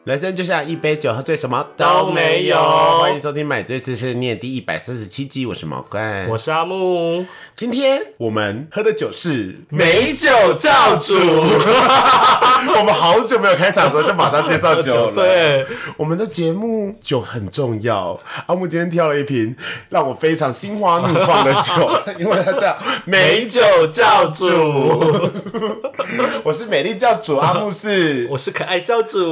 人生就像一杯酒，喝醉什么都没有。 欢迎收听《买醉碎碎念》第137集，我是毛怪， 我是阿木。 今天我们喝的酒是美酒教主。 我们好久没有开场的时候就马上介绍酒了。 对， 我们的节目酒很重要。阿木今天挑了一瓶让我非常心花怒放的酒，因为它叫美酒教主。我是美丽教主，阿木是我是可爱教主。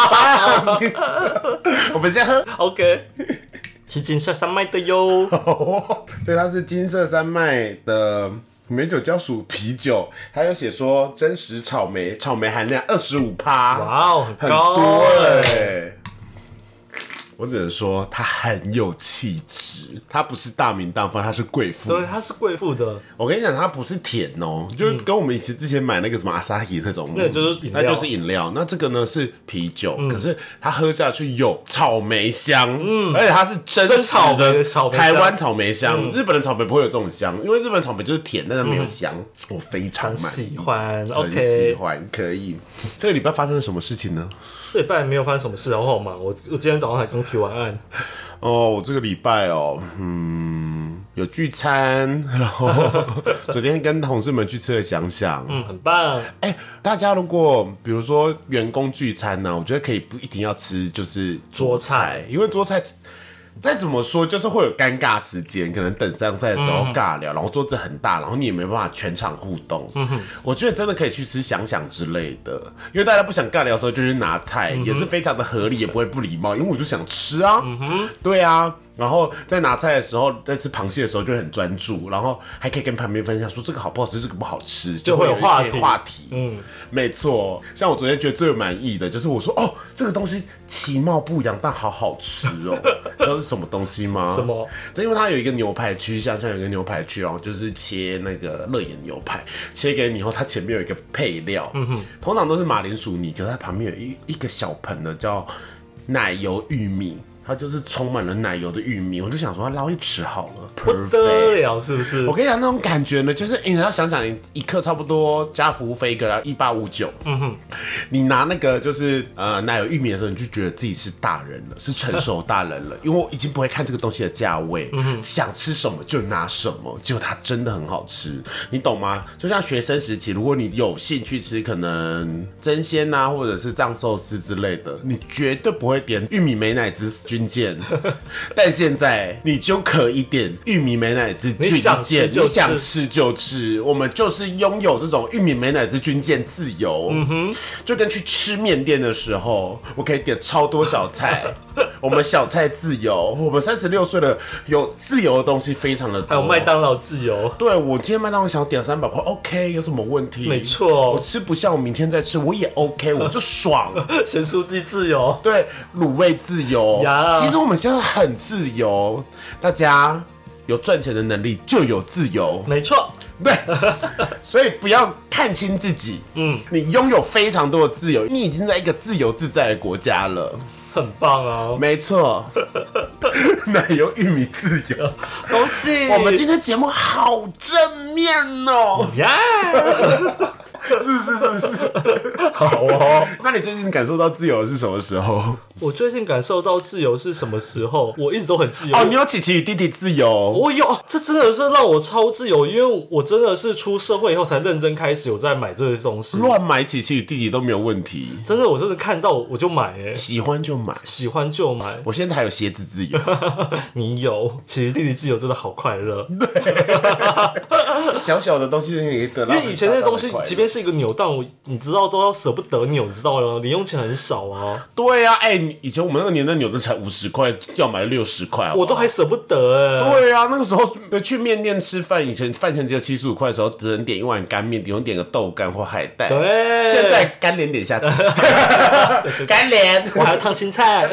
我们先喝 OK， 是金色山脉的哟。 对，它是金色山脉的美酒教主啤酒，它有写说真实草莓含量25%， 哇哦， 很高多欸。我只能说她很有气质，她不是大名大放，她是贵妇。 对，她是贵妇的。 我跟你讲，她不是甜哦，就是跟我们以前之前买那个什么阿萨希那种， 那就是饮料， 那就是饮料。那这个呢是啤酒，可是它喝下去有草莓香，而且它是真草莓台湾草莓香。日本的草莓不会有这种香，因为日本草莓就是甜，但是没有香。我非常喜欢， 很喜欢，可以。这个礼拜发生了什么事情呢？ 这礼拜没有发生什么事，我好忙。我今天早上才刚提完案。 哦，我这个礼拜有聚餐，然后昨天跟同事们去吃了想想， 很棒。 大家如果比如说员工聚餐呢，我觉得可以不一定要吃就是桌菜，因为桌菜再怎么说就是会有尴尬时间，可能等上菜的时候尬聊，然后桌子很大，然后你也没办法全场互动。我觉得真的可以去吃想想之类的，因为大家不想尬聊的时候就去拿菜，也是非常的合理，也不会不礼貌，因为我就想吃啊。对啊。然后在拿菜的时候，在吃螃蟹的时候就很专注，然后还可以跟旁边分享说这个好不好吃，这个不好吃，就会有一些话题。没错。像我昨天觉得最满意的就是我说这个东西其貌不扬，但好好吃哦。你知道是什么东西吗？ 什么？ 因为它有一个牛排区，像有一个牛排区，然后就是切那个乐眼牛排，切给你以后，它前面有一个配料，通常都是马铃薯泥，可是它旁边有一个小盆的叫奶油玉米。它就是充满了奶油的玉米，我就想说捞一匙好了， 不得了，是不是？ 我跟你讲那种感觉呢，就是你要想想，一克差不多加服务费一个1859，你拿那个就是奶油玉米的时候，你就觉得自己是大人了，是成熟大人了，因为我已经不会看这个东西的价位，想吃什么就拿什么，结果它真的很好吃，你懂吗？就像学生时期，如果你有兴趣吃可能蒸鲜啊，或者是藏寿司之类的，你绝对不会点玉米美乃滋军舰，但现在你就可以点玉米美乃滋军舰，你想吃就吃，我们就是拥有这种玉米美乃滋军舰自由，就跟去吃面店的时候，我可以点超多小菜，我们小菜自由，我们36岁了，有自由的东西非常的多， 还有麦当劳自由。对， 我今天麦当劳想要点300块 ，OK， 有什么问题？ 没错， 我吃不下，我明天再吃，我也 OK， 我就爽。 咸酥鸡自由， 对，卤味自由。其实我们现在很自由，大家有赚钱的能力就有自由， 没错。 对，所以不要看轻自己。你拥有非常多的自由，你已经在一个自由自在的国家了。 很棒啊！ 没错，奶油玉米自由， 恭喜！ 我们今天节目好正面哦，是不是？ 好哦。 那你最近感受到自由是什么时候？ 我最近感受到自由是什么时候？我一直都很自由。 你有琪琪与弟弟自由？ 我有，这真的是让我超自由，因为我真的是出社会以后才认真开始有在买这些东西。 乱买琪琪与弟弟都没有问题。 真的，我真的看到我就买喜欢就买。 我现在还有鞋子自由。 你有，其实弟弟自由真的好快乐。 对，小小的东西可以得到。 因为以前那些东西，即便是一个扭蛋，你知道都要舍不得扭，你知道吗？零用钱很少啊。 对啊，以前我们那个年代扭的才50块，要买60块， 我都还舍不得对啊，那个时候去面店吃饭，以前饭钱只有75块的时候，只能点一碗干面，顶多点个豆干或海带。 对， 现在干莲点下去，干莲， 我还要烫青菜，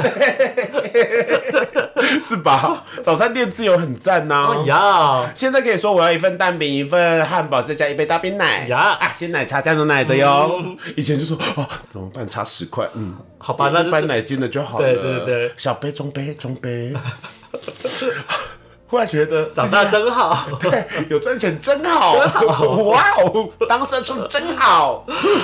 是吧？早餐店自由很赞呐。现在可以说我要一份蛋饼，一份汉堡，再加一杯大冰奶。鲜奶茶加牛奶的哟。以前就说怎么办？差10块， 好吧，那就一般奶精的就好了。 对， 小杯、中杯。 忽然觉得长大真好， 对，有赚钱真好，哇哦，当社畜真好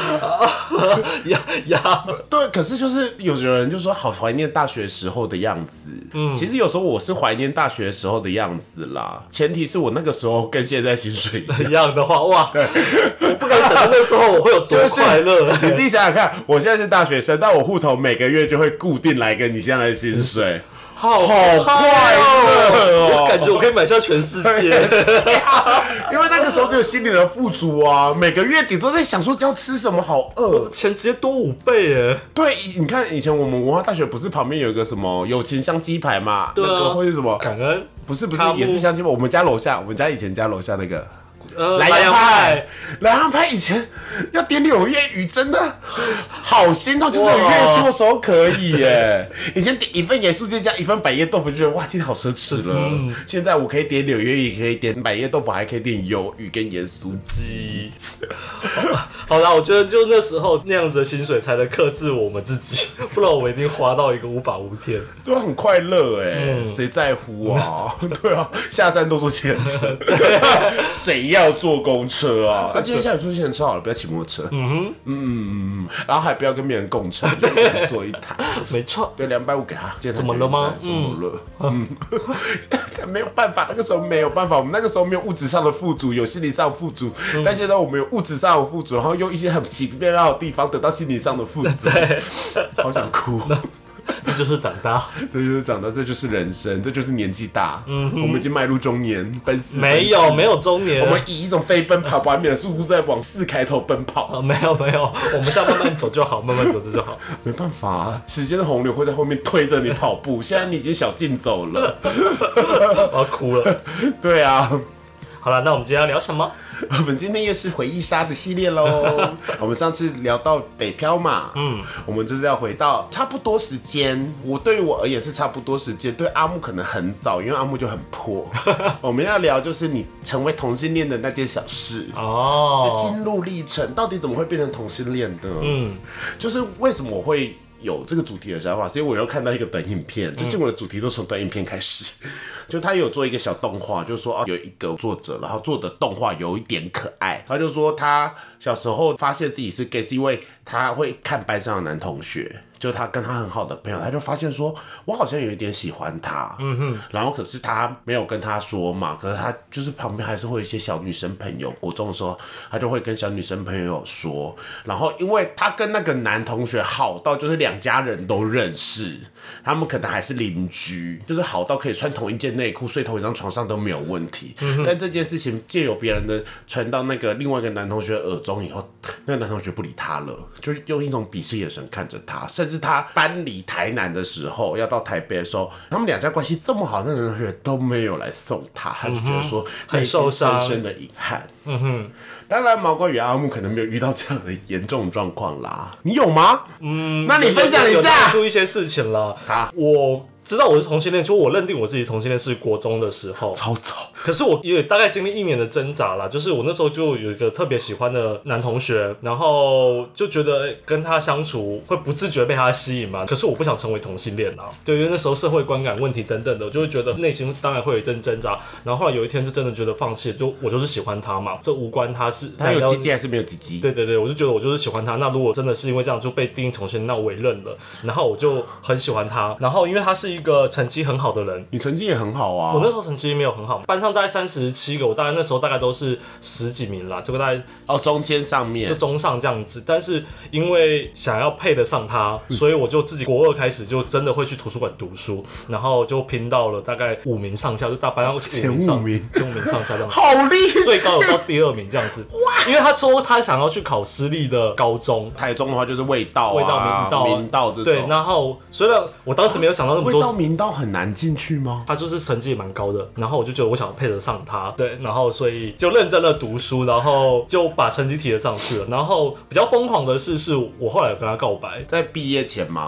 呀。 对，可是就是有人就说好怀念大学时候的样子。其实有时候我是怀念大学时候的样子啦，前提是我那个时候跟现在薪水一样的话，哇，我不敢想象那时候我会有多快乐。 你自己想想看，我现在是大学生，但我户头每个月就会固定来跟你现在的薪水。好快乐哦！感觉我可以买下全世界， 因为那个时候只有心灵的富足啊，每个月底都在想说要吃什么，好饿， 钱直接多5倍耶！ 对，你看以前我们文化大学不是旁边有一个什么友情香鸡排嘛？ 对啊， 那个会是什么？ 感恩不是也是香鸡排？我们家楼下，我们家以前家楼下那个。 莱阳派， 莱阳派以前要点柳叶鱼，真的好心痛，就是有月初的时候可以耶。以前点一份盐酥鸡加一份百叶豆腐，就觉得哇，今天好奢侈了。现在我可以点柳叶鱼，可以点百叶豆腐，还可以点鱿鱼跟盐酥鸡。 好啦，我觉得就那时候那样子的薪水才能克制我们自己，不然我们一定花到一个无法无天。 对啊，很快乐哎，谁在乎啊？对啊，下山都坐计程车，谁要坐公车啊？那今天下雨坐计程车好了，不要骑摩托车。然后还不要跟别人共乘，坐一台。 没错， 对，250给他。 怎么了吗？ 怎么了？没有办法，那个时候没有办法，我们那个时候没有物质上的富足，有心理上的富足。但现在我们有物质上的富足，然后用一些很奇妙的地方得到心理上的富足。好想哭。 这就是长大， 这就是长大，这就是人生，这就是年纪大。我们已经迈入中年，奔四。 没有中年， 我们以一种飞奔跑完美的速度在往4开头奔跑。 没有，我们现在慢慢走就好，慢慢走就好。 没办法啊，时间的洪流会在后面推着你跑步。现在你已经小径走了， 我要哭了。 对啊。 好了，那我们今天要聊什么？ 我们今天又是回忆杀的系列喽。我们上次聊到北漂嘛，我们就是要回到差不多时间。对于我而言是差不多时间，对阿木可能很早，因为阿木就很破。我们要聊就是你成为同性恋的那件小事哦，这心路历程到底怎么会变成同性恋的？就是为什么我会有这个主题的想法，是因为我又看到一个短影片，最近我的主题都从短影片开始。就他有做一个小动画，就说有一个作者，然后做的动画有一点可爱。他就说他小时候发现自己是 gay， 是因为他会看班上的男同学，就他跟他很好的朋友，他就发现说，我好像有一点喜欢他，然后可是他没有跟他说嘛，可是他就是旁边还是会有一些小女生朋友，国中的时候他就会跟小女生朋友说，然后因为他跟那个男同学好到就是2家人都认识，他们可能还是邻居，就是好到可以穿同一件内裤睡同一张床上都没有问题。但这件事情借由别人的传到那个另外一个男同学耳中以后，那个男同学不理他了，就是用一种鄙视眼神看着他，甚至他搬离台南的时候要到台北的时候，他们2家关系这么好，那个男同学都没有来送他，他就觉得说很受伤， 深深的遗憾。当然，毛怪与阿木可能没有遇到这样的严重状况啦。你有吗？那你分享一下。 有出一些事情了。我知道我是同性恋，就我认定我自己同性恋是国中的时候， 超早。 可是我也大概经历1年的挣扎啦，就是我那时候就有一个特别喜欢的男同学，然后就觉得跟他相处会不自觉被他吸引嘛。可是我不想成为同性恋啦，对，因为那时候社会观感问题等等的，我就会觉得内心当然会有一阵挣扎。然后后来有一天就真的觉得放弃，就我就是喜欢他嘛，这无关他有鸡鸡还是没有鸡鸡。 对，我就觉得我就是喜欢他。那如果真的是因为这样就被定义同性恋，那我也认了。然后我就很喜欢他，然后因为他是一个成绩很好的人， 你成绩也很好啊。 我那时候成绩没有很好，班上大概37个，我大概那时候大概都是10几名啦，这个大概中间上面就中上这样子。但是因为想要配得上他，所以我就自己国2开始就真的会去图书馆读书，然后就拼到了大概5名上下，就大班上前5名上下这样子， 好厉害， 最高有到第2名这样子。因为他说他想要去考私立的高中， 台中的话就是味道、明道这种。 对，然后虽然我当时没有想到那么多， 味道、明道很难进去吗？ 他就是成绩也蛮高的，然后我就觉得我想配得上他，对，然后所以就认真的读书，然后就把成绩提了上去了。然后比较疯狂的是我后来有跟他告白， 在毕业前吗？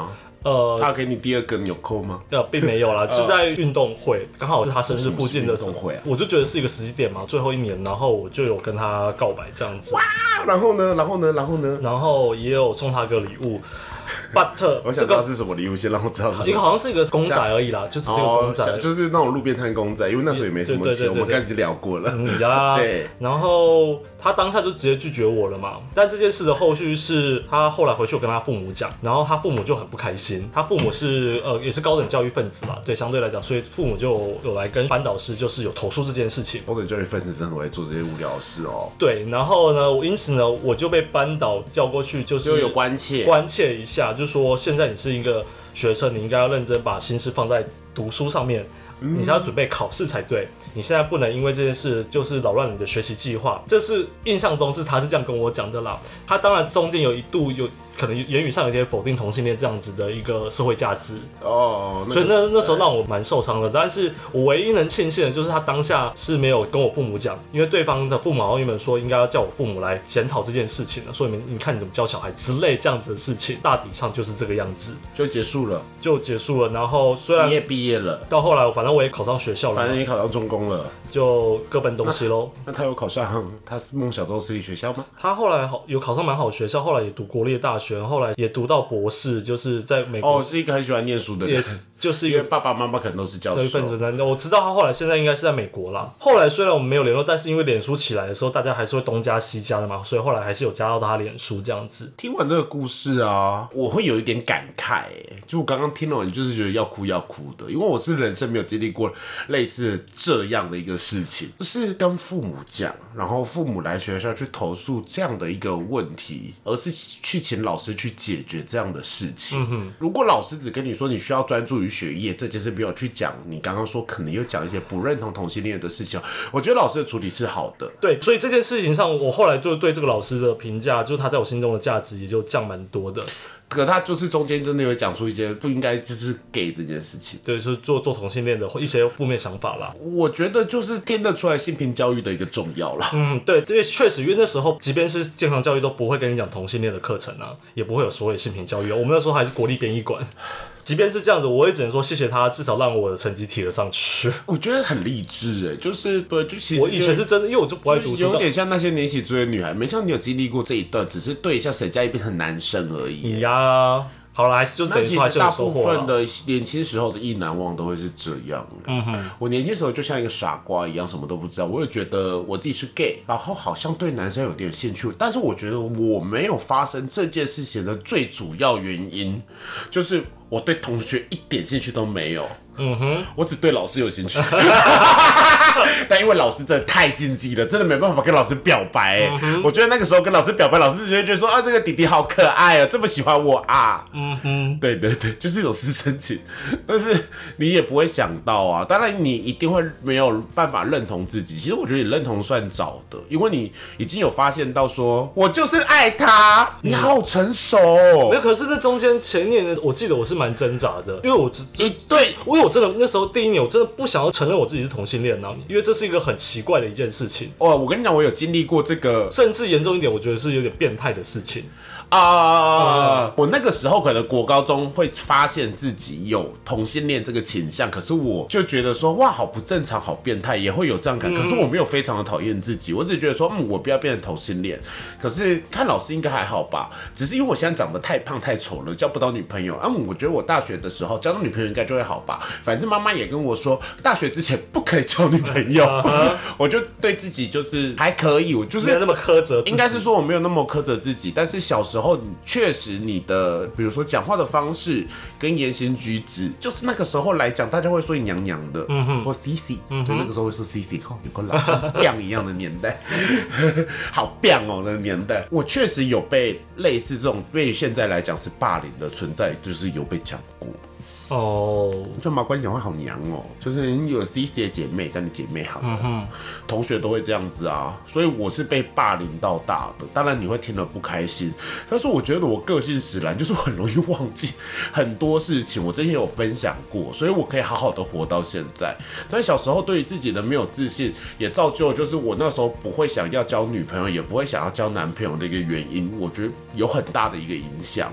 他给你第二个纽扣吗？ 并没有啦，是在运动会，刚好是他生日附近的时候， 我就觉得是一个时机点嘛，最后一年，然后我就有跟他告白这样子。 哇，然后呢？ 然后也有送他个礼物。But 我想知道是什么礼物，先让我知道是什么。 一个好像是一个公仔而已啦，就只是一个公仔， 就是那种路边摊公仔，因为那时候也没什么钱，我们刚才已经聊过了。 对。然后他当下就直接拒绝我了嘛。但这件事的后续是他后来回去我跟他父母讲，然后他父母就很不开心。他父母是也是高等教育分子啦，对，相对来讲，所以父母就有来跟班导师就是有投诉这件事情。 高等教育分子真的很会做这些无聊的事哦。 对，然后呢，因此呢，我就被班导叫过去，就是有关切一下，就说现在你是一个学生，你应该要认真把心思放在读书上面。你是要准备考试才对，你现在不能因为这件事就是扰乱你的学习计划。这是印象中他是这样跟我讲的啦。他当然中间有一度有可能言语上有点否定同性恋这样子的一个社会价值哦，所以那时候让我蛮受伤的。但是我唯一能庆幸的就是他当下是没有跟我父母讲，因为对方的父母好像原本说应该要叫我父母来检讨这件事情了，所以你看你怎么教小孩之类这样子的事情，大体上就是这个样子， 就结束了。 然后虽然你也毕业了， 到后来反正我也考上学校了， 反正也考上中工了， 就各奔东西喽。 那他有考上他梦想中私立学校吗？ 他后来有考上蛮好的学校，后来也读国立大学，后来也读到博士，就是在美国。 是一个很喜欢念书的人， 就是因为爸爸妈妈可能都是教授。 我知道他后来现在应该是在美国啦。后来虽然我们没有联络，但是因为脸书起来的时候，大家还是会东加西加的嘛，所以后来还是有加到他脸书这样子。 听完这个故事啊，我会有一点感慨，就我刚刚听了完，就是觉得要哭的，因为我是人生没有经历过类似这样的一个事情，就是跟父母讲，然后父母来学校去投诉这样的一个问题，而是去请老师去解决这样的事情。如果老师只跟你说你需要专注于学业，这件事没有去讲你刚刚说可能又讲一些不认同同性恋的事情，我觉得老师的处理是好的。 对，所以这件事情上，我后来就对这个老师的评价，就是他在我心中的价值也就降蛮多的。 可他就是中间真的有讲出一些不应该就是 gay 这件事情， 对，就是做同性恋的一些负面想法啦。 我觉得就是听得出来性平教育的一个重要啦。 对，因为确实，因为那时候即便是健康教育都不会跟你讲同性恋的课程啊，也不会有所谓性平教育。我们那时候还是国立编译馆。即便是这样子，我也只能说谢谢他，至少让我的成绩提了上去。 我觉得很励志就是对，就其实我以前是真的，因为我就不爱读书， 有点像那些年起追的女孩，没像你有经历过这一段，只是对一下谁家一边很男生而已。 呀。好了，还是就等于说还是有收获了。 大部分的年轻时候的意难忘都会是这样。我年轻时候就像一个傻瓜一样，什么都不知道。我也觉得我自己是 gay， 然后好像对男生有点兴趣，但是我觉得我没有发生这件事情的最主要原因，就是我对同学一点兴趣都没有。我只对老师有兴趣。但因为老师真的太禁忌了，真的没办法跟老师表白。我觉得那个时候跟老师表白，老师就会觉得说啊，这个弟弟好可爱啊，这么喜欢我啊。对，就是一种师生情。但是你也不会想到啊，当然你一定会没有办法认同自己。其实我觉得你认同算早的，因为你已经有发现到说，我就是爱他。你好成熟哦。 没有，可是那中间前一年的，我记得我是蛮挣扎的，因为我对， 因为我真的那时候第一年，我真的不想要承认我自己是同性恋啊，因为这是一个很奇怪的一件事情。 我跟你讲，我有经历过这个， 甚至严重一点，我觉得是有点变态的事情。 我那个时候可能国高中会发现自己有同性恋这个倾向，可是我就觉得说哇，好不正常，好变态，也会有这样感。可是我没有非常的讨厌自己，我只觉得说我不要变成同性恋。可是看老师应该还好吧，只是因为我现在长得太胖太丑了，交不到女朋友。我觉得我大学的时候交到女朋友应该就会好吧，反正妈妈也跟我说，大学之前不可以交女朋友。我就对自己就是还可以，我就是没有那么苛责自己， 应该是说我没有那么苛责自己，但是小时候确实你的比如说讲话的方式跟言行举止，就是那个时候来讲，大家会说你娘娘的，或 CC， 对，那个时候会说 CC， 有个老棒一样的年代，好棒哦，那个年代，我确实有被类似这种对于现在来讲是霸凌的存在，就是有被讲过。就马关讲话好娘哦，就是你有 CC 的姐妹，叫你姐妹好了，同学都会这样子啊，所以我是被霸凌到大的。当然你会听了不开心，但是我觉得我个性使然，就是很容易忘记很多事情。我之前有分享过，所以我可以好好的活到现在。但小时候对于自己的没有自信，也造就就是我那时候不会想要交女朋友，也不会想要交男朋友的一个原因，我觉得有很大的一个影响。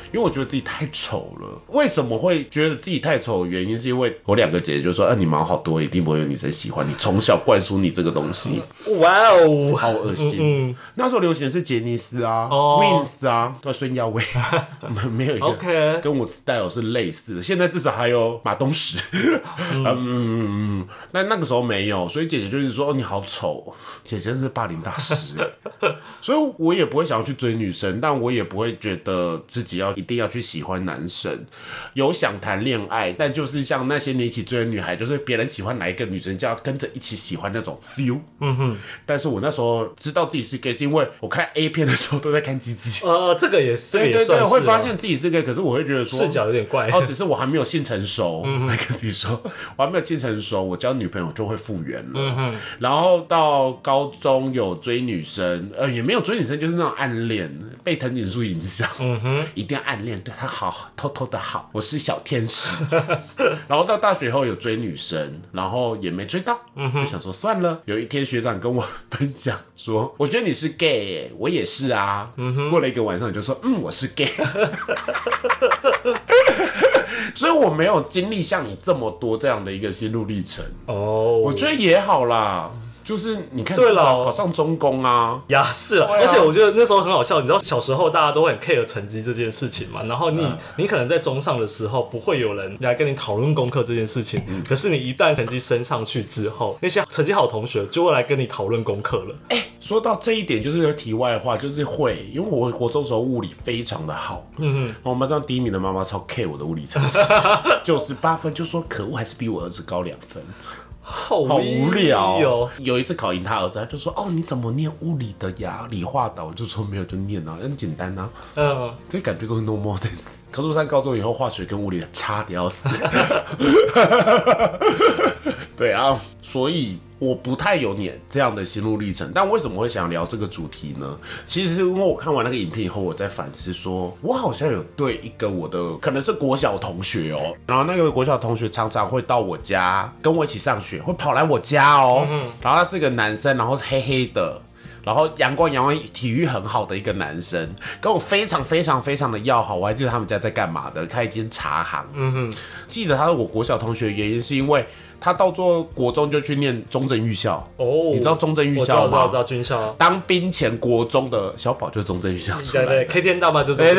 因为我觉得自己太丑了。为什么会觉得自己太丑的原因，是因为我2个姐姐就说：“你毛好多，一定不会有女生喜欢你。”从小灌输你这个东西， 哇哦， 好恶心。那时候流行的是杰尼斯啊、Wins 啊，对，孙耀威，没有一个跟我 style 是类似的。现在至少还有马东石，那个时候没有，所以姐姐就是说：“你好丑。”姐姐是霸凌大师，所以我也不会想要去追女生，但我也不会觉得自己一定要去喜欢男生。有想谈恋爱，但就是像那些你一起追的女孩，就是别人喜欢哪一个女生，就要跟着一起喜欢那种 feel。但是我那时候知道自己是 gay， 是因为我看 A 片的时候都在看鸡鸡。 这个也算是。 对，会发现自己是 gay， 可是我会觉得说视角有点怪。 只是我还没有性成熟。来跟自己说，我还没有性成熟，我交女朋友就会复原了。然后到高中有追女生，也没有追女生，就是那种暗恋，被藤井树影响。一定要暗恋，对她好，偷偷的好，我是小天使。然后到大学后有追女生，然后也没追到，就想说算了。有一天学长跟我分享说，我觉得你是 gay 耶，我也是啊。过了一个晚上，你就说我是 gay。所以我没有经历像你这么多这样的一个心路历程。我觉得也好啦。就是你看，至少考上中工啊， 是啊，而且我觉得那时候很好笑，你知道小时候大家都会很 care 成绩这件事情嘛，然后你可能在中上的时候不会有人来跟你讨论功课这件事情，可是你一旦成绩升上去之后，那些成绩好的同学就会来跟你讨论功课了。 说到这一点，就是有题外话，就是会，因为我国中时候物理非常的好，我们班上第1名的妈妈超 care 我的物理成绩，98分，就说可恶，还是比我儿子高2分。好无聊。有一次考赢他儿子，他就说：“你怎么念物理的呀？理化的。”我就说：“没有，就念啊，很简单啊。”这感觉都是 normal sense。可是上高中以后，化学跟物理差得要死。对啊，所以我不太有你这样的心路历程。但为什么会想聊这个主题呢？其实是因为我看完那个影片以后，我在反思说，我好像有对一个我的可能是国小同学然后那个国小同学常常会到我家跟我一起上学，会跑来我家然后他是个男生，然后黑黑的。然后阳光，体育很好的一个男生，跟我非常非常非常的要好。我还记得他们家在干嘛的，开一间茶行。记得他是我国小同学的原因，是因为他到做国中就去念中正预校。你知道中正预校吗？ 我知道军校。 当兵前国中的小宝就是中正预校出来的。 对 ，K 天大妈就是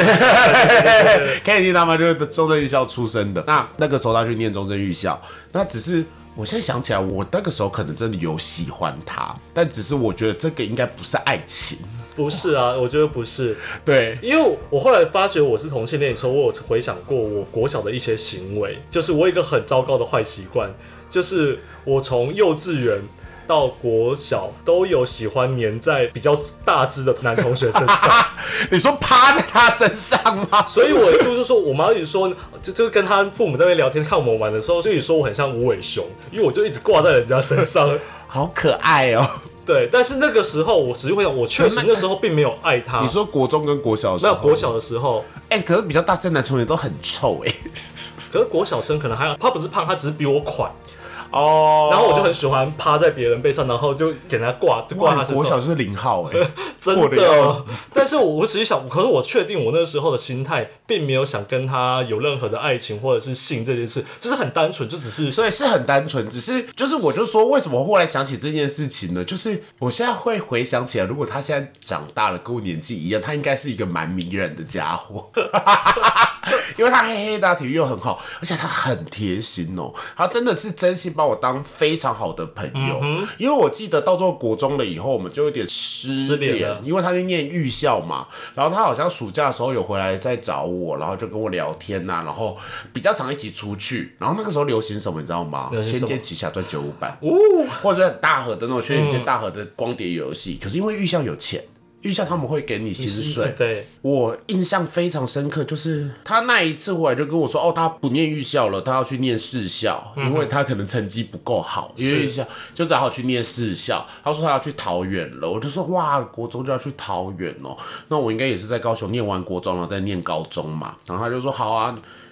K 天大妈就是中正预校出生的。那个时候他去念中正预校，那只是。我现在想起来，我那个时候可能真的有喜欢他，但只是我觉得这个应该不是爱情。 不是啊，我觉得不是。 对， 因为我后来发觉我是同性恋的时候，我有回想过我国小的一些行为，就是我有一个很糟糕的坏习惯，就是我从幼稚园到国小都有喜欢黏在比较大只的男同学身上。 你说趴在他身上吗？ 所以我就是说，我妈一直说，就是跟他父母在那边聊天，看我们玩的时候，就一直说我很像无尾熊，因为我就一直挂在人家身上。 好可爱哦。 对，但是那个时候我只是会想，我确实那时候并没有爱他。 你说国中跟国小的时候？ 没有，国小的时候。 可是比较大只的男同学都很臭可是国小生可能还他不是胖，他只是比我宽。 然后我就很喜欢趴在别人背上，然后就给他挂他身上。 国小就是0号真的。但是我只是想，可是我确定我那时候的心态并没有想跟他有任何的爱情或者是性这件事，就是很单纯，就只是所以是很单纯，只是就是我就说为什么后来想起这件事情呢？就是我现在会回想起来，如果他现在长大了，跟我年纪一样，他应该是一个蛮迷人的家伙。因为他黑黑的，体育又很好，而且他很贴心他真的是真心把我当非常好的朋友。因为我记得到最后国中了以后，我们就有点失联，因为他去念预校嘛，然后他好像暑假的时候有回来再找我，然后就跟我聊天然后比较常一起出去。然后那个时候流行什么你知道吗？仙剑奇侠传95版，或者是大河的那种轩辕剑大河的光碟游戏。可是因为预校有钱。预校他们会给你薪水， 对， 我印象非常深刻，就是他那一次回来就跟我说，他不念预校了，他要去念士校，因为他可能成绩不够好，因为预校就只好去念士校。他说他要去桃园了，我就说哇，国中就要去桃园那我应该也是在高雄念完国中了再念高中嘛。然后他就说好啊。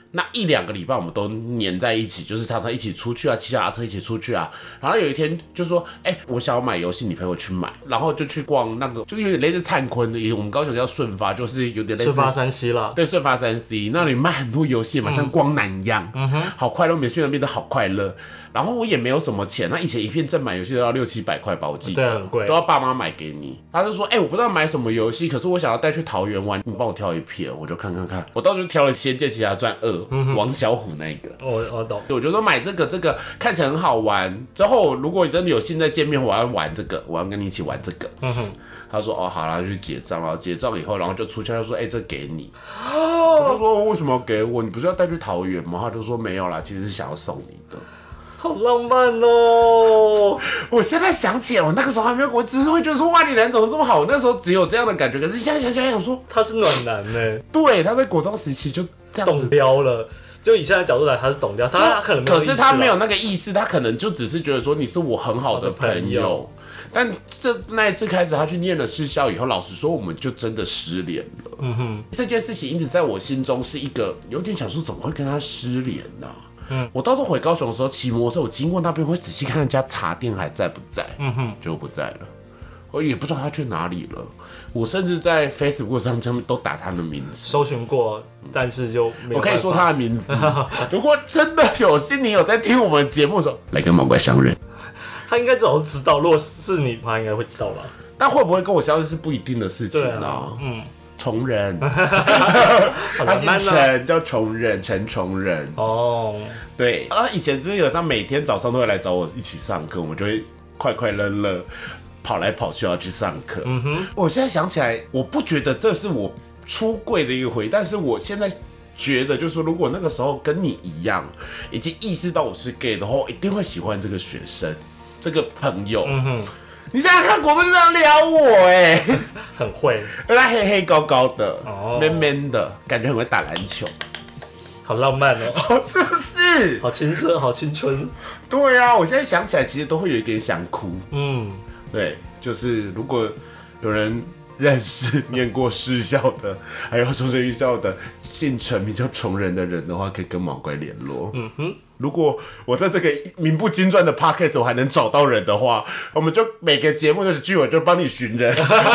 那1-2个礼拜我们都黏在一起，就是常常一起出去啊，骑脚踏车一起出去啊。然后有一天就说，我想要买游戏，你陪我去买，然后就去逛那个，就是有点类似灿坤的，我们高雄叫顺发，就是有点类似顺发3C 啦。 对，顺发3C那里卖很多游戏嘛，像光南一样，好快乐，每次去那边都好快乐。然后我也没有什么钱，那以前一片正版游戏都要600-700块吧，我记得， 对，很贵， 都要爸妈买给你。他就说，我不知道买什么游戏，可是我想要带去桃园玩，你帮我挑一片，我就看。我当时就挑了《仙剑奇侠传2》，王小虎那个。 我懂。 我就说买这个看起来很好玩，之后如果真的有心在见面，我要玩这个，我要跟你一起玩这个。他说好啦，就去结账，然后结账以后，然后就出去，他就说这给你。我就说为什么要给我？你不是要带去桃园吗？他就说没有啦，其实是想要送你的。 好浪漫哦！ 我现在想起来，我那个时候还没有，我只是会觉得说，哇，你人怎么这么好？我那时候只有这样的感觉，可是现在想起来，想说他是暖男呢。 对，他在国中时期就这样子懂雕了。就以现在的角度来，他是懂雕，他可能没有意识， 可是他没有那个意识，他可能就只是觉得说你是我很好的朋友。但那一次开始，他去念了私校以后，老实说，我们就真的失联了。这件事情一直在我心中是一个有点想说，怎么会跟他失联呢？我到时候回高雄的时候骑摩托车，我经过那边会仔细看人家茶店还在不在，就不在了。我也不知道他去哪里了。我甚至在 Facebook 上都打他的名字， 搜寻过，但是就没有。 我可以说他的名字。如果真的有心，你有在听我们节目的时候，来跟毛怪相认， 他应该早就知道。如果是你，他应该会知道吧？ 但会不会跟我相认是不一定的事情啊。崇仁，他姓陈，叫崇仁，陈崇仁。哦，对，以前基本上每天早上都会来找我一起上课，我们就会快快乐乐跑来跑去要去上课。我现在想起来，我不觉得这是我出柜的一个回忆，但是我现在觉得，就是说，如果那个时候跟你一样，已经意识到我是 gay 的话，我一定会喜欢这个学生，这个朋友。你想想看，国中就这样撩我， 很会， 他黑黑高高的，man man 的，感觉很会打篮球， 好浪漫哦， 是不是？ 好青涩，好青春。 对啊，我现在想起来，其实都会有一点想哭。对，就是如果有人认识念过私校的，还有中正艺校的姓陈名叫崇仁的人的话，可以跟毛怪联络。如果我在这个名不经传的 podcast 我还能找到人的话，我们就每个节目的剧我就帮你寻人。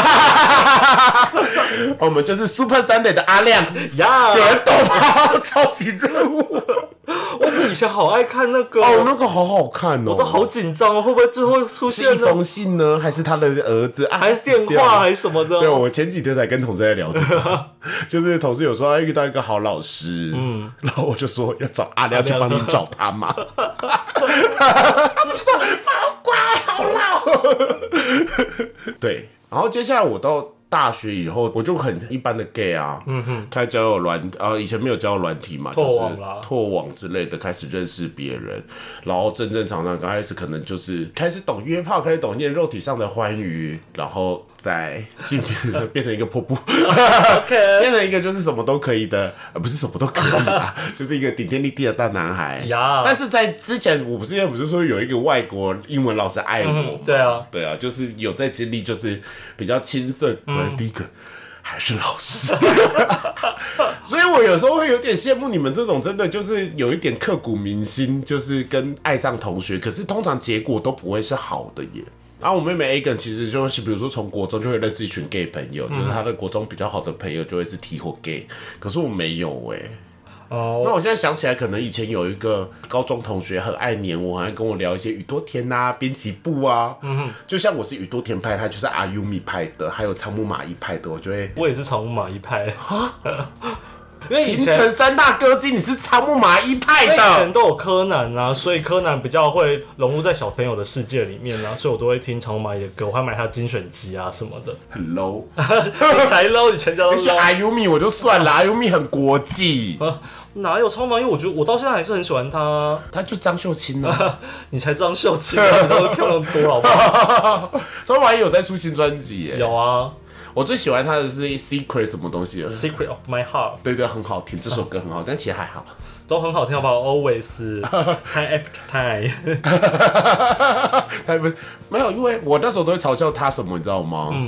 我们就是 Super Sunday 的阿亮呀，有人懂吗？超级任务。 我以前好爱看那个那个好好看哦， 我都好紧张哦，会不会最后出现是一封信呢，还是他的儿子， 还是电话，还是什么的？ 对，我前几天才跟同事在聊这个，就是同事有说他遇到一个好老师，然后我就说要找阿亮去帮你找他嘛，他们就说好乖好老，对，然后接下来我到大学以后，我就很一般的 gay 啊，开交友软以前没有交友软体嘛， 拓网啦， 拓网之类的，开始认识别人，然后正常刚开始可能就是开始懂约炮，开始懂念肉体上的欢愉，然后再变成一个瀑布，变成一个就是什么都可以的，不是什么都可以啊，就是一个顶天立地的大男孩。但是在之前，我不是说有一个外国英文老师爱我， 对啊， 就是有在经历，就是比较青涩。第一个还是老师，所以我有时候会有点羡慕你们这种真的就是有一点刻骨铭心，就是跟爱上同学，可是通常结果都不会是好的耶。然后我妹妹 Agan 其实就是比如说从国中就会认识一群 gay 朋友，就是她的国中比较好的朋友就会是 T 或 gay， 可是我没有那我现在想起来，可能以前有一个高中同学很爱黏我，很爱跟我聊一些宇多田啊、滨崎步啊。就像我是宇多田派，他就是阿优米派的，还有长木马一派的， 我也是长木马一派啊。 因为平成三大歌姬，你是长木马一派的。 以前都有柯南啊，所以柯南比较会融入在小朋友的世界里面啊，所以我都会听长木马的歌，我还买他精选集啊什么的。 很 low， 你才 low， 你全家都 low。 你选阿优米我就算了，阿优米很国际。 哪有长木马？因为我觉得我到现在还是很喜欢他。 他就张秀清啊， 你才张秀清啊，你都漂亮多好不好？ 长木马也有在出新专辑耶。 有啊。 我最喜欢他的是 Secret 什么东西 Secret of My Heart， 对，很好听，这首歌很好，但其实还好， 都很好听，好不好 ？Always time after time， 没有，因为我那时候都会嘲笑他什么，你知道吗？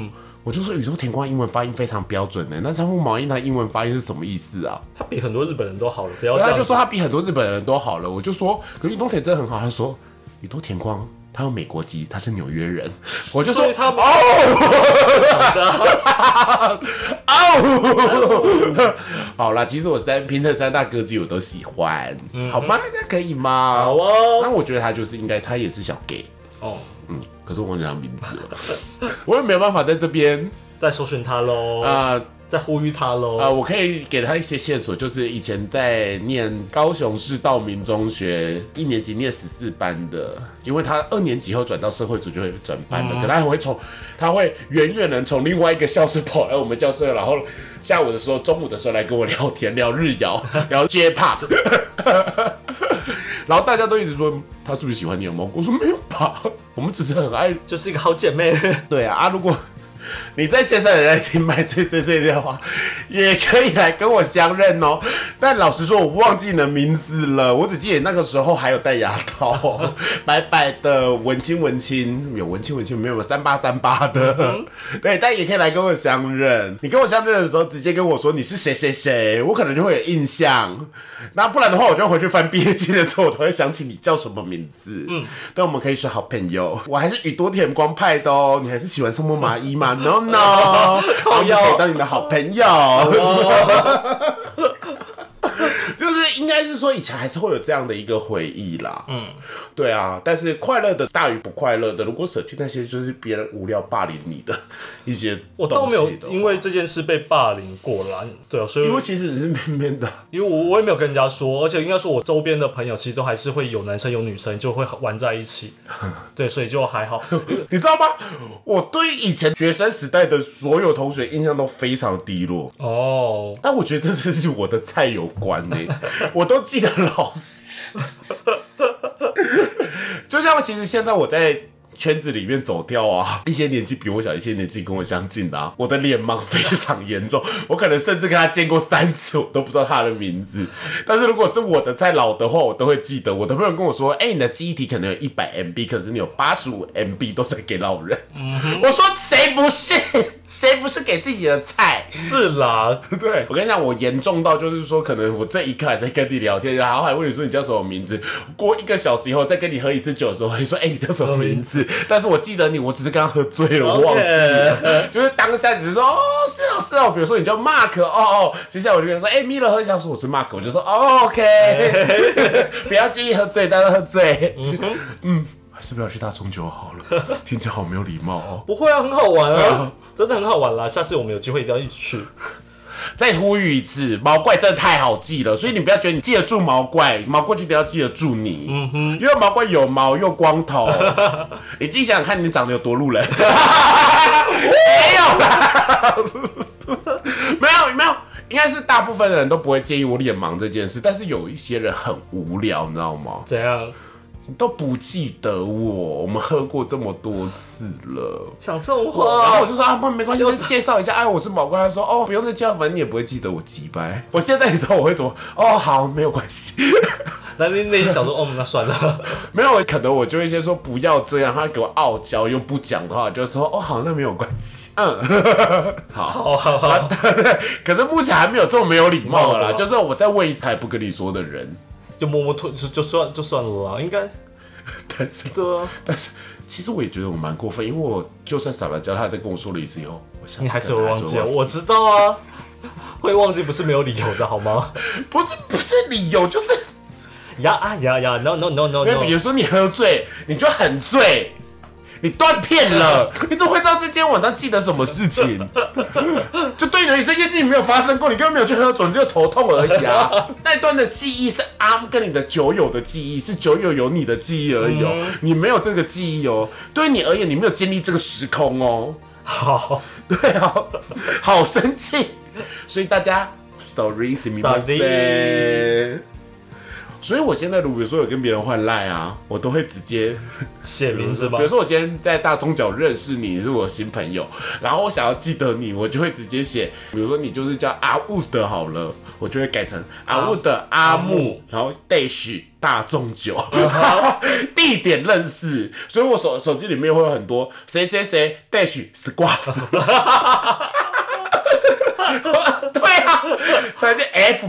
我就说宇多田光英文发音非常标准的，那长户毛衣他英文发音是什么意思啊？ 他比很多日本人都好了，不要这样。 他就说他比很多日本人都好了，我就说，可是宇多田真的很好。他说宇多田光他有美国籍，他是纽约人，我就说他好啦，其实我平成三大歌姬我都喜欢，好吗？那可以吗？ 好啊。 那我觉得他就是应该，他也是小 gay 哦， 可是我忘记他名字了，我也没有办法在这边再搜寻他喽再呼吁他喽我可以给他一些线索，就是以前在念高雄市道明中学1年级念14班的，因为他2年级后转到社会组就会转班了，可他会远远的从另外一个校舍跑来我们教室，然后下午的时候、中午的时候来跟我聊天，聊日谣，聊 J-pop， 然后大家都一直说他是不是喜欢你有吗？我说没有吧，我们只是很爱， 就是一个好姐妹。 对啊，如果你在线上也在听麦脆碎碎的话，也可以来跟我相认哦。但老实说，我忘记你的名字了，我只记得那个时候还有戴牙套，白白的，文青，有文青没有3838的，对，但也可以来跟我相认。你跟我相认的时候，直接跟我说你是谁谁谁，我可能就会有印象。那不然的话，我就回去翻毕业纪念册，我都会想起你叫什么名字。但我们可以是好朋友。我还是宇多田光派的哦，你还是喜欢松本麻衣吗？No， 我们可以当你的好朋友。就是应该是说以前还是会有这样的一个回忆啦，对啊，但是快乐的大于不快乐的，如果舍去那些就是别人无聊霸凌你的一些东西， 我倒没有因为这件事被霸凌过啦，对啊，所以因为其实你是面面的， 因为我也没有跟人家说，而且应该说我周边的朋友其实都还是会有男生有女生就会玩在一起，对，所以就还好。 你知道吗？我对以前学生时代的所有同学印象都非常低落哦， 但我觉得这是我的菜有关呢、我都记得老师，就像其实现在我在圈子里面走跳啊，一些年纪比我小，一些年纪跟我相近的我的脸盲非常严重，我可能甚至跟他见过3次，我都不知道他的名字。但是如果是我的菜老的话，我都会记得。我的朋友跟我说，你的记忆体可能有100 MB， 可是你有85 MB 都是给老人。我说谁不是？谁不是给自己的菜？ 是啦， 对，我跟你讲，我严重到就是说，可能我这一刻还在跟你聊天，然后还问你说你叫什么名字，过1个小时以后再跟你喝一次酒的时候，会说你叫什么名字？但是我记得你，我只是刚刚喝醉了，我忘记了，就是当下只是说是哦，比如说你叫 Mark 接下来我就跟他说Miller 喝一下，说我是 Mark， 我就说OK， 不要介意喝醉，大家喝醉，还是不要去大中酒好了，听起来好没有礼貌哦。 不会啊，很好玩啊，真的很好玩啦，下次我们有机会一定要一起去。 再呼吁一次，毛怪真的太好记了，所以你不要觉得你记得住毛怪，毛怪就得要记得住你。因为毛怪有毛又光头，你自己想想看，你长得有多路人。没有啦，没有，应该是大部分的人都不会介意我脸盲这件事，但是有一些人很无聊，你知道吗？ 怎样？ 你都不记得我们喝过这么多次了， 讲这种然后话， 我就说不没关系，介绍一下，我是毛怪。他说不用再介绍，反正你也不会记得我鸡掰。我现在你知道我会怎么？好，没有关系。 那你想说那算了， 没有，可能我就会先说不要这样，他给我傲娇又不讲的话，就说好，那没有关系。好。可是目前还没有这么没有礼貌的啦，就是我再问一次还不跟你说的人。 就默默退就算了啦，应该。 但是对啊， 但是其实我也觉得我蛮过分，因为我就算撒了娇，他再跟我说了一次以后，我想你还是会忘记，我知道啊，会忘记不是没有理由的好吗？ 不是理由，就是 no， 因为比如说你喝醉，你就很醉。你断片了，你怎么会知道今天晚上记得什么事情？就对你这件事情没有发生过，你根本没有去喝酒，你只有头痛而已啊。那段的记忆是跟你的酒友的记忆，是酒友有你的记忆而已哦，你没有这个记忆哦。对你而言，你没有经历这个时空哦。 好， 对啊，好生气，所以大家 sorry， 所以我现在如果比如说有跟别人换赖啊，我都会直接写名字吧。 比如说我今天在大中角认识你，是我新朋友，然后我想要记得你，我就会直接写，比如说你就是叫阿雾的好了，我就会改成阿雾的阿木，然后 dash 大众酒，地点认识，所以我手机里面会有很多谁谁谁 dash squad。对啊，所以是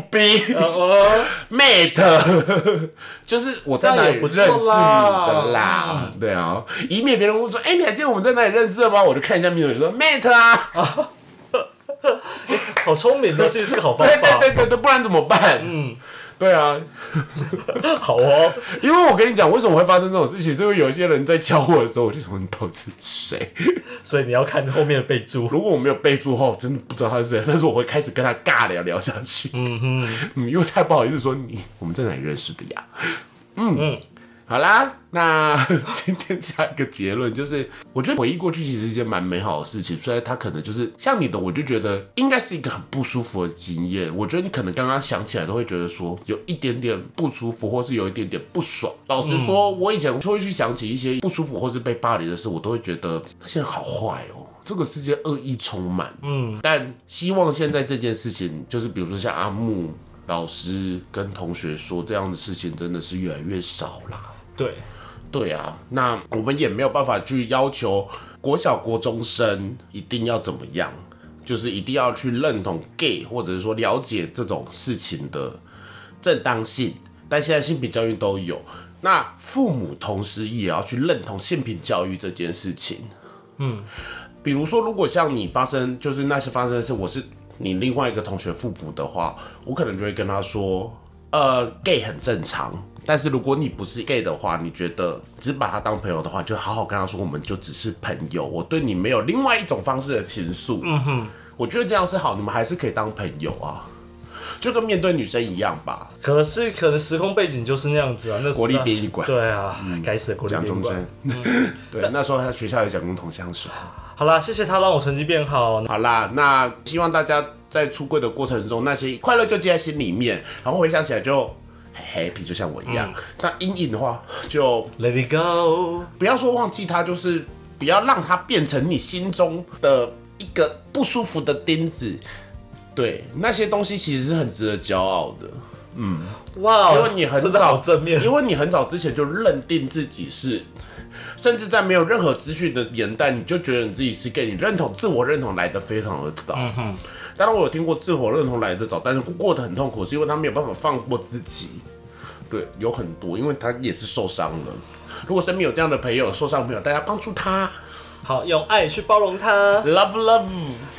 FB、Mate， 就是我在哪里认识你的啦，对啊，以免别人问说，你还记得我们在哪里认识的吗？我就看一下名字，说 Mate 啊， 好聪明的，其实是个好方法。 对，不然怎么办？对啊， 好哦， 因为我跟你讲，为什么会发生这种事情，是因为有一些人在教我的时候，我就说你到底是谁？ 所以你要看后面的备注。 如果我没有备注后，真的不知道他是谁，但是我会开始跟他尬聊下去。因为太不好意思说我们在哪里认识的呀？好啦，那今天下一个结论就是，我觉得回忆过去其实是一件蛮美好的事情。虽然它可能就是像你的，我就觉得应该是一个很不舒服的经验。我觉得你可能刚刚想起来都会觉得说有一点点不舒服，或是有一点点不爽。老实说，我以前就会去想起一些不舒服或是被霸凌的事，我都会觉得那些人好坏哦。这个世界恶意充满，但希望现在这件事情，就是比如说像阿木老师跟同学说这样的事情，真的是越来越少啦。对啊，那我们也没有办法去要求国小国中生一定要怎么样，就是一定要去认同 gay， 或者是说了解这种事情的正当性。但现在性平教育都有，那父母同时也要去认同性平教育这件事情。比如说，如果像你发生，就是那些发生的事，我是你另外一个同学互补的话，我可能就会跟他说，gay 很正常。但是如果你不是 gay 的话，你觉得只是把他当朋友的话，就好好跟他说，我们就只是朋友，我对你没有另外一种方式的情愫。我觉得这样是好，你们还是可以当朋友啊，就跟面对女生一样吧。可能时空背景就是那样子啊，那国立编译馆， 对啊，该死的国立编译馆。 对，那时候他学校有讲共同相守。 好啦，谢谢他让我成绩变好。 好啦，那希望大家在出柜的过程中，那些快乐就记在心里面，然后回想起来就happy， 就像我一样。那阴影的话，就 let it go， 不要说忘记它，就是不要让它变成你心中的一个不舒服的钉子。对，那些东西其实是很值得骄傲的。 哇， 因为你很真的好正面， 因为你很早之前就认定自己是，甚至在没有任何资讯的年代，你就觉得你自己是 gay， 你自我认同来得非常的早。当然我有听过自我认同来得早，但是过得很痛苦，是因为他没有办法放过自己。对，有很多，因为他也是受伤了。如果身边有这样的朋友，受伤的朋友，大家帮助他。 好，用爱去包容他。 Love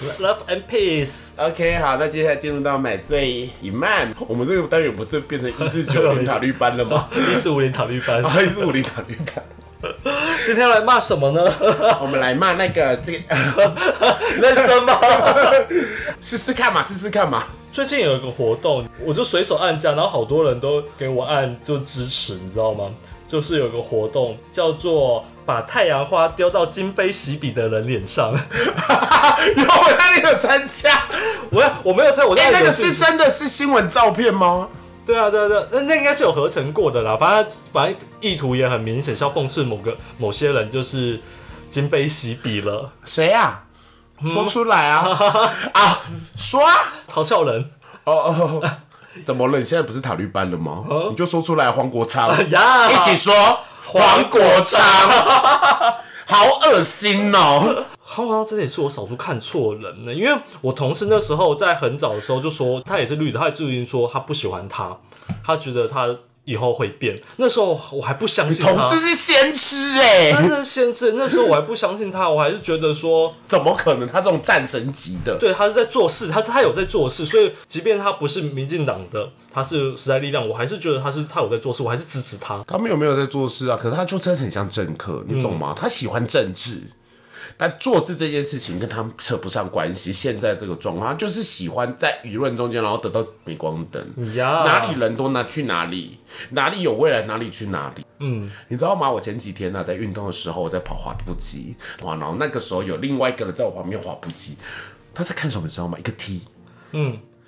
and peace。 OK， 好，那接下来进入到买醉一漫。我们这个单元不是变成149塔绿班了吗 ？150塔绿班。 150塔绿班。 今天要来骂什么呢？ 我们来骂那个这个， 认真吗？ 试试看嘛。 最近有一个活动，我就随手按加，然后好多人都给我按就支持，你知道吗？就是有个活动叫做把太阳花丢到今非昔比的人脸上。 我那里有参加， 我没有参加， 那个是真的是新闻照片吗？ 对啊，那应该是有合成过的啦。反正意图也很明显，是要讽刺某些人就是今非昔比了。 谁啊？说出来啊！说啊！ 陶笑人。 怎么了？你现在不是塔绿班了吗？你就说出来，黄国昌， 一起说黄国昌，好恶心哦！ 黄国昌真的也是我少数看错人呢，因为我同事那时候在很早的时候就说他也是绿的，他也自己说他不喜欢他觉得他以后会变。那时候我还不相信他， 同事是先知真的先知。那时候我还不相信他，我还是觉得说怎么可能？他这种战神级的， 对，他是在做事，他有在做事，所以即便他不是民进党的，他是时代力量，我还是觉得他有在做事，我还是支持他。 他们有没有在做事啊？可是他就真的很像政客，你懂吗？他喜欢政治。但做事这件事情跟他们扯不上关系。现在这个状况，他就是喜欢在舆论中间，然后得到镁光灯。哪里人多，去哪里，哪里有未来，哪里去哪里。你知道吗？我前几天在运动的时候，我在跑滑步机，然后那个时候有另外一个人在我旁边滑步机，他在看什么，你知道吗？一个 T。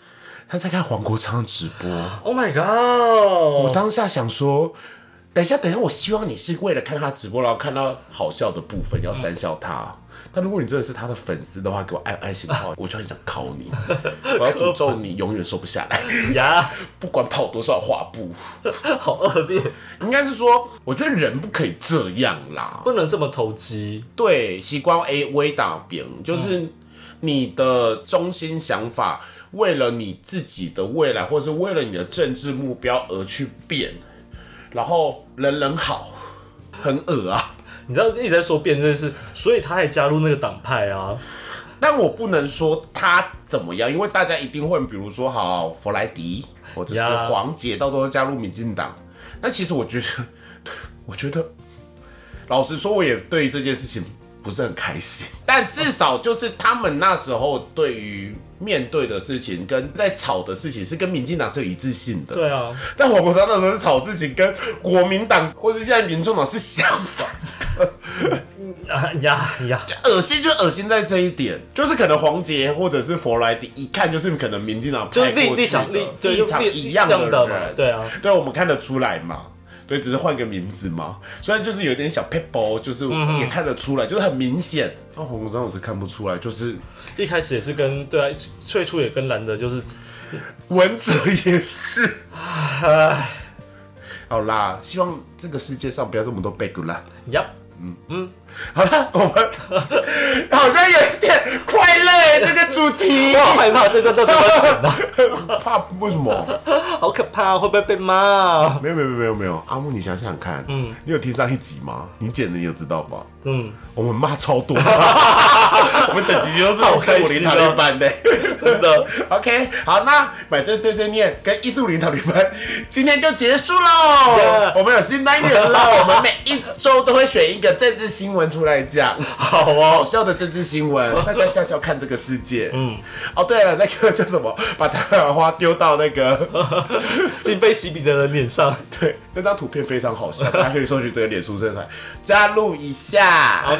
他在看黄国昌直播。 Oh my god！ 我当下想说，等一下，我希望你是为了看他直播，然后看到好笑的部分要讪笑他。但如果你真的是他的粉丝的话，给我按爱心的话，我就很想考你，我要诅咒你永远瘦不下来呀！ 不管跑多少滑步， 好恶劣。 应该是说，我觉得人不可以这样啦， 不能这么投机。 对，习惯 A 打边，就是你的中心想法，为了你自己的未来，或是为了你的政治目标而去变，然后人好，很恶啊。 你知道一直在说辩证是，所以他才加入那个党派啊。 但我不能说他怎么样，因为大家一定会，比如说好弗莱迪或者是黄杰，到时候加入民进党。但其实我觉得，老实说，我也对于这件事情不是很开心。但至少就是他们那时候对于面对的事情跟在吵的事情是跟民进党是有一致性的。 对啊。 但黄国昌那时候是吵事情跟国民党或者现在民众党是相反的。 呀， 恶心就恶心在这一点，就是可能黄杰或者是弗莱迪一看就是可能民进党派过去的立场一样的人， 对啊， 对，我们看得出来嘛。对，只是换个名字嘛，虽然就是有点小 pebble， 就是也看得出来，就是很明显。那黄国昌我是看不出来，就是一开始也是跟对啊，最初也跟蓝的，就是文哲也是。好啦，希望这个世界上不要这么多 bug 啦。好了，我们好像有一点快乐耶，这个主题。 我好害怕这段到底要不要剪啊？ 怕为什么？ 好可怕，会不会被骂？ 没有。阿木，你想想看，你有听上一集吗？你剪的你有知道吧？我们骂超多，我们整集都是150讨论班的， 真的。 OK， 好，那买醉碎碎念跟150讨论班今天就结束喽。我们有新单元了，我们每一周都会选一个政治新闻出来讲， 好好笑的政治新闻，大家笑笑看这个世界。哦，对了，那个叫什么？把太阳花丢到那个今非昔比的人脸上。 对，那张图片非常好笑，大家可以搜取这个脸书社团，加入一下。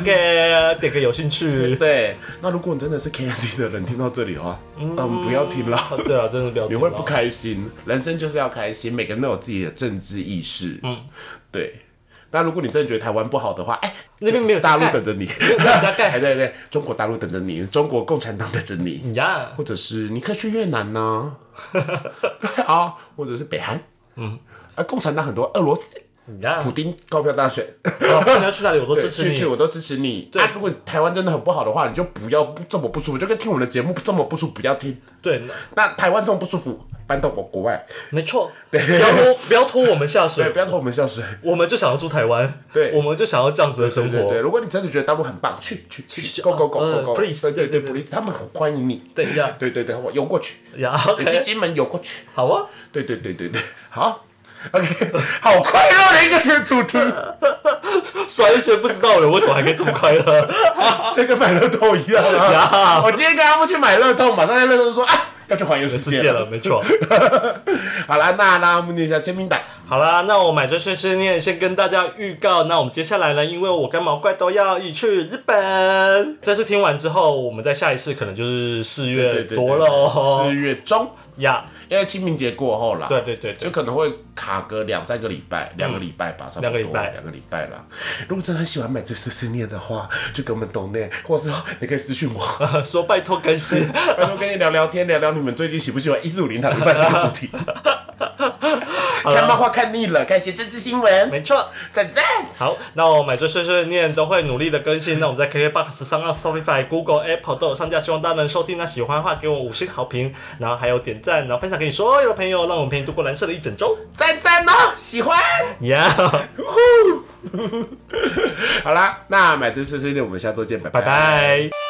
OK， 点个有兴趣。 对，那如果你真的是 KND 的人，听到这里的话，不要听了。 对啊，真的不要听了， 你会不开心。人生就是要开心，每个人都有自己的政治意识。对。那如果你真的觉得台湾不好的话， 那边没有大陆等着你， 没有加盖。 对，中国大陆等着你，中国共产党等着你呀， 或者是你可以去越南呢，或者是北韩，共产党很多，俄罗斯。普丁高票大选， 你要去哪里我都支持你， 我都支持你。如果台湾真的很不好的话，你就不要这么不舒服，就跟听我们的节目这么不舒服，不要听。 对， 那台湾这么不舒服，搬到国外。 没错，不要拖我们下水， 对，不要拖我们下水。 我们就想要住台湾， 对， 我们就想要这样子的生活。 对，如果你真的觉得大陆很棒，去 ，go please， 对 please， 他们很欢迎你。 对呀， 对，我游过去， 你去金门游过去。 好啊， 对，好。OK， 好快乐的一个主题， 虽然一些不知道的人为什么还可以这么快乐， 就跟买乐透一样啊！我今天跟阿木去买乐透，马上在乐透说要去环游世界了， 没错。 好啦，那阿木念一下签名档。 好啦，那我买醉碎碎念先跟大家预告，那我们接下来呢，因为我跟毛怪都要一起去日本，这次听完之后，我们在下一次可能就是4月多了 ，4月中呀。 因为清明节过后啦， 对，就可能会卡个2-3个礼拜，2个礼拜吧，差不多2个礼拜啦。如果真的很喜欢买醉碎碎念的话，就给我们懂内，或者是你可以私讯我， 说拜托更新， 拜托跟你聊聊天，聊聊你们最近喜不喜欢1450讨论班这个主题。看漫画看腻了，看一些政治新闻， 没错， 赞。 好，那我买醉碎碎念都会努力的更新。那我们在 KKBOX 上、Spotify、Google、Apple 都有上架，希望大家能收听。那喜欢的话，给我5星好评，然后还有点赞，然后分享给你所有的朋友，让我们陪你度过蓝色的一整周。 赞哦，喜欢呀！ 好啦，那买醉碎碎念，我们下周见，拜拜。